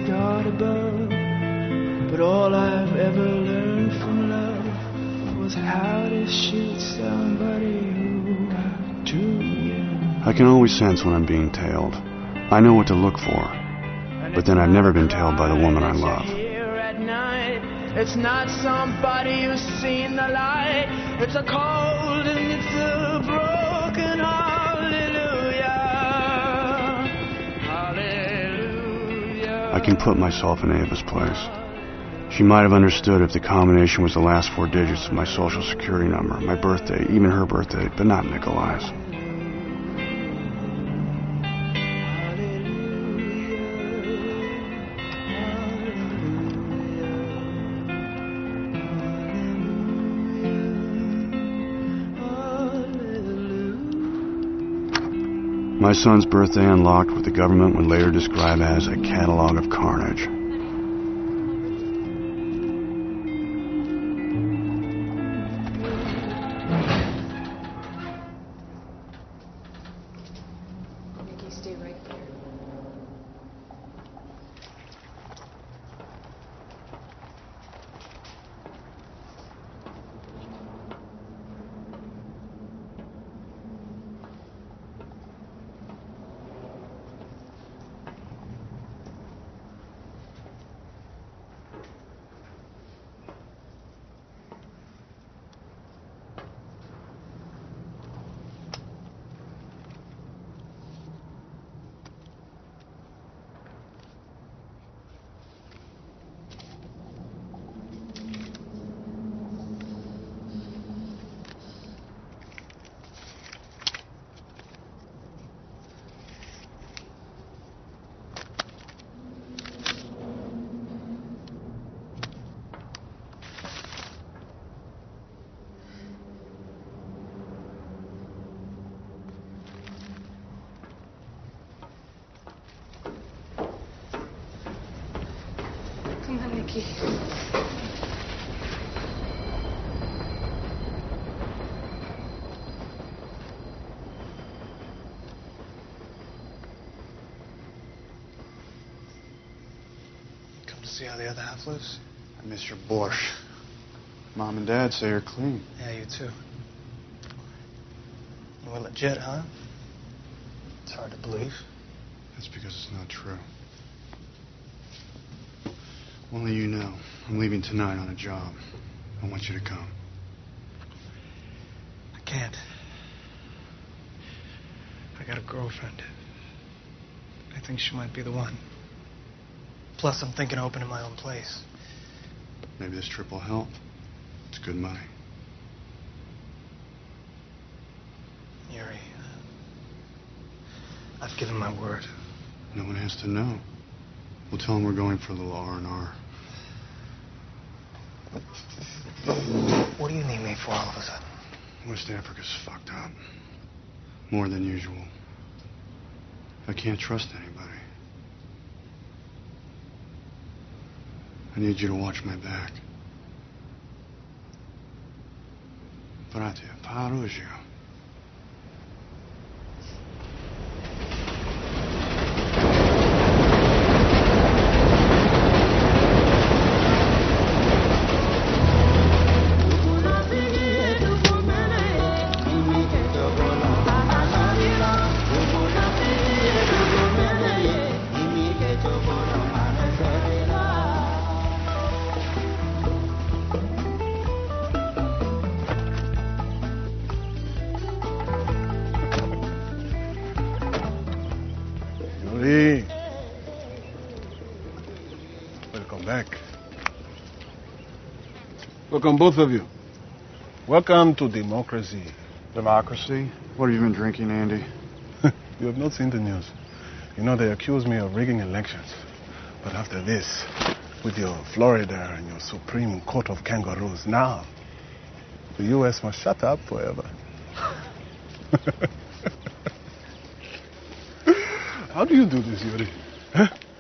a God above, but all I've ever learned from love was how to shoot somebody who outdrew you. I can always sense when I'm being tailed. I know what to look for, but then I've never been tailed by the woman I love. It's not somebody who's seen the light. It's a cold and it's a broken hallelujah. Hallelujah. I can put myself in Ava's place. She might have understood if the combination was the last 4 digits of my social security number, my birthday, even her birthday, but not Nikolai's. My son's birthday unlocked what the government would later describe as a catalog of carnage. Nikki, stay right there. Come on, Nikki. Come to see how the other half lives? I miss your borscht. Mom and Dad say you're clean. Yeah, you too. You were legit, huh? It's hard to believe. That's because it's not true. Only you know. I'm leaving tonight on a job. I want you to come. I can't. I got a girlfriend. I think she might be the one. Plus, I'm thinking of opening my own place. Maybe this trip will help. It's good money. Yuri, I've given my word. No one has to know. We'll tell them we're going for a little R&R. What do you need me for all of a sudden? West Africa's fucked up. More than usual. I can't trust anybody. I need you to watch my back. Bratia, Parugio. Welcome back. Welcome, both of you. Welcome to democracy. Democracy? What have you been drinking, Andy? You have not seen the news. You know, they accuse me of rigging elections. But after this, with your Florida and your Supreme Court of Kangaroos, now, the U.S. must shut up forever. How do you do this, Yuri? Huh?